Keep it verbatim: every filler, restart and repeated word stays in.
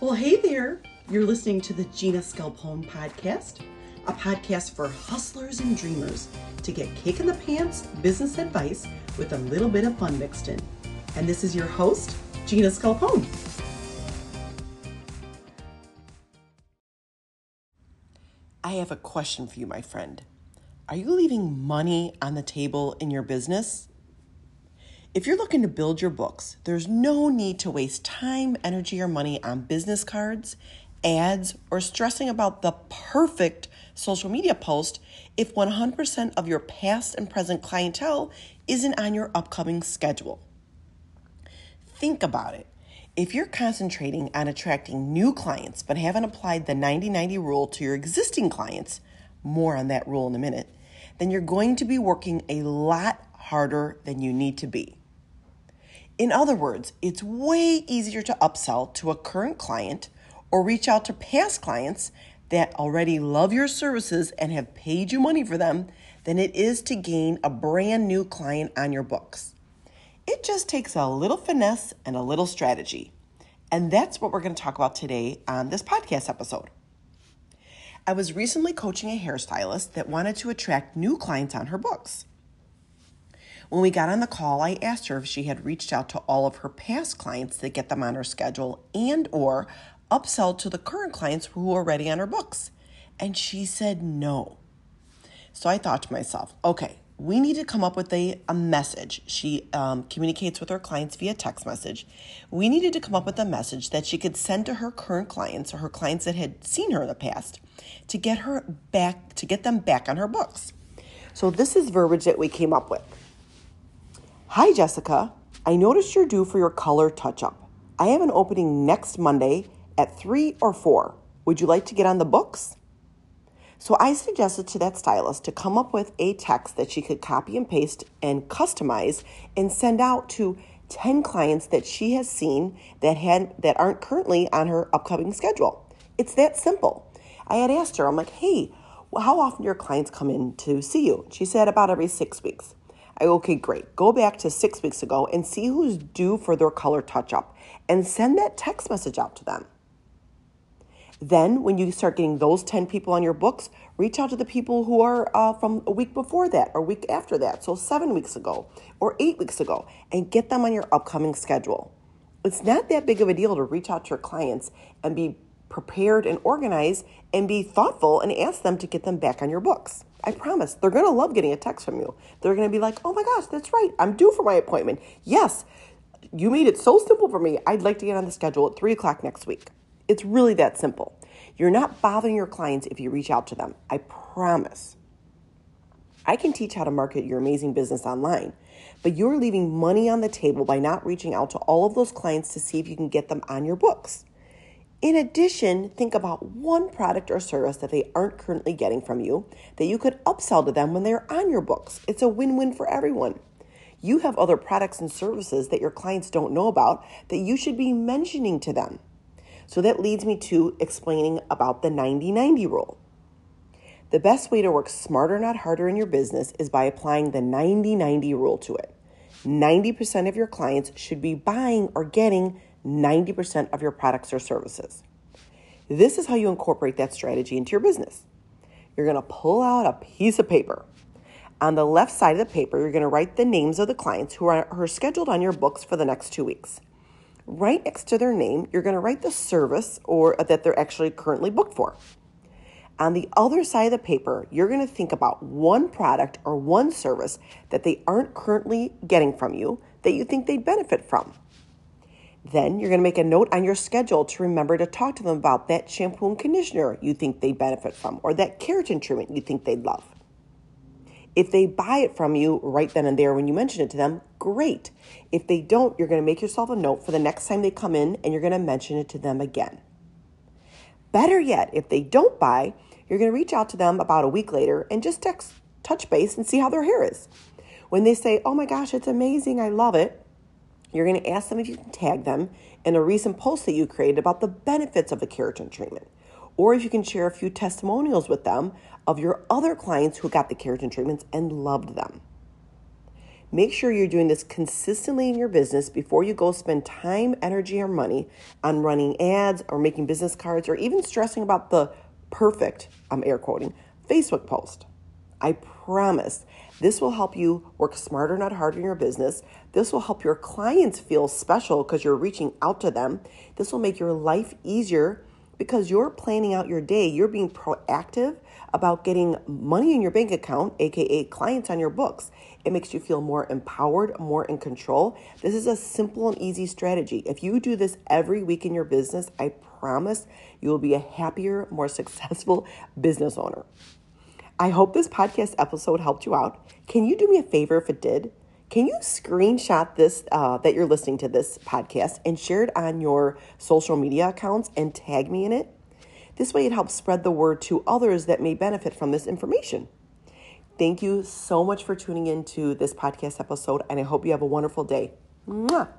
Well, hey there. You're listening to the Gina Scarpone podcast, a podcast for hustlers and dreamers to get kick in the pants business advice with a little bit of fun mixed in. And this is your host, Gina Scarpone. I have a question for you, my friend. Are you leaving money on the table in your business? If you're looking to build your books, there's no need to waste time, energy, or money on business cards, ads, or stressing about the perfect social media post if one hundred percent of your past and present clientele isn't on your upcoming schedule. Think about it. If you're concentrating on attracting new clients but haven't applied the ninety ninety rule to your existing clients, more on that rule in a minute, then you're going to be working a lot harder than you need to be. In other words, it's way easier to upsell to a current client or reach out to past clients that already love your services and have paid you money for them than it is to gain a brand new client on your books. It just takes a little finesse and a little strategy. And that's what we're going to talk about today on this podcast episode. I was recently coaching a hairstylist that wanted to attract new clients on her books. When we got on the call, I asked her if she had reached out to all of her past clients to get them on her schedule and or upsell to the current clients who were already on her books. And she said no. So I thought to myself, okay, we need to come up with a, a message. She um, communicates with her clients via text message. We needed to come up with a message that she could send to her current clients or her clients that had seen her in the past to get her back, to get them back on her books. So this is verbiage that we came up with. Hi, Jessica. I noticed you're due for your color touch-up. I have an opening next Monday at three or four. Would you like to get on the books? So I suggested to that stylist to come up with a text that she could copy and paste and customize and send out to ten clients that she has seen that had that aren't currently on her upcoming schedule. It's that simple. I had asked her, I'm like, hey, well, how often do your clients come in to see you? She said about every six weeks. I go, okay, great. Go back to six weeks ago and see who's due for their color touch-up and send that text message out to them. Then when you start getting those ten people on your books, reach out to the people who are uh, from a week before that or week after that, so seven weeks ago or eight weeks ago, and get them on your upcoming schedule. It's not that big of a deal to reach out to your clients and be prepared and organized and be thoughtful and ask them to get them back on your books. I promise, they're going to love getting a text from you. They're going to be like, oh my gosh, that's right. I'm due for my appointment. Yes, you made it so simple for me. I'd like to get on the schedule at three o'clock next week. It's really that simple. You're not bothering your clients if you reach out to them. I promise. I can teach how to market your amazing business online, but you're leaving money on the table by not reaching out to all of those clients to see if you can get them on your books. In addition, think about one product or service that they aren't currently getting from you that you could upsell to them when they're on your books. It's a win-win for everyone. You have other products and services that your clients don't know about that you should be mentioning to them. So that leads me to explaining about the ninety ninety rule. The best way to work smarter, not harder in your business is by applying the ninety ninety rule to it. ninety percent of your clients should be buying or getting ninety percent of your products or services. This is how you incorporate that strategy into your business. You're going to pull out a piece of paper. On the left side of the paper, you're going to write the names of the clients who are, who are scheduled on your books for the next two weeks. Right next to their name, you're going to write the service or that they're actually currently booked for. On the other side of the paper, you're going to think about one product or one service that they aren't currently getting from you that you think they'd benefit from. Then you're going to make a note on your schedule to remember to talk to them about that shampoo and conditioner you think they'd benefit from or that keratin treatment you think they'd love. If they buy it from you right then and there when you mention it to them, great. If they don't, you're going to make yourself a note for the next time they come in and you're going to mention it to them again. Better yet, if they don't buy, you're going to reach out to them about a week later and just text, touch base and see how their hair is. When they say, oh my gosh, it's amazing, I love it, you're going to ask them if you can tag them in a recent post that you created about the benefits of the keratin treatment. Or if you can share a few testimonials with them of your other clients who got the keratin treatments and loved them. Make sure you're doing this consistently in your business before you go spend time, energy, or money on running ads or making business cards or even stressing about the perfect, I'm air quoting, Facebook post. I promise this will help you work smarter, not harder in your business. This will help your clients feel special because you're reaching out to them. This will make your life easier because you're planning out your day. You're being proactive about getting money in your bank account, aka clients on your books. It makes you feel more empowered, more in control. This is a simple and easy strategy. If you do this every week in your business, I promise you will be a happier, more successful business owner. I hope this podcast episode helped you out. Can you do me a favor if it did? Can you screenshot this, uh, that you're listening to this podcast and share it on your social media accounts and tag me in it? This way it helps spread the word to others that may benefit from this information. Thank you so much for tuning into this podcast episode, and I hope you have a wonderful day. Mwah!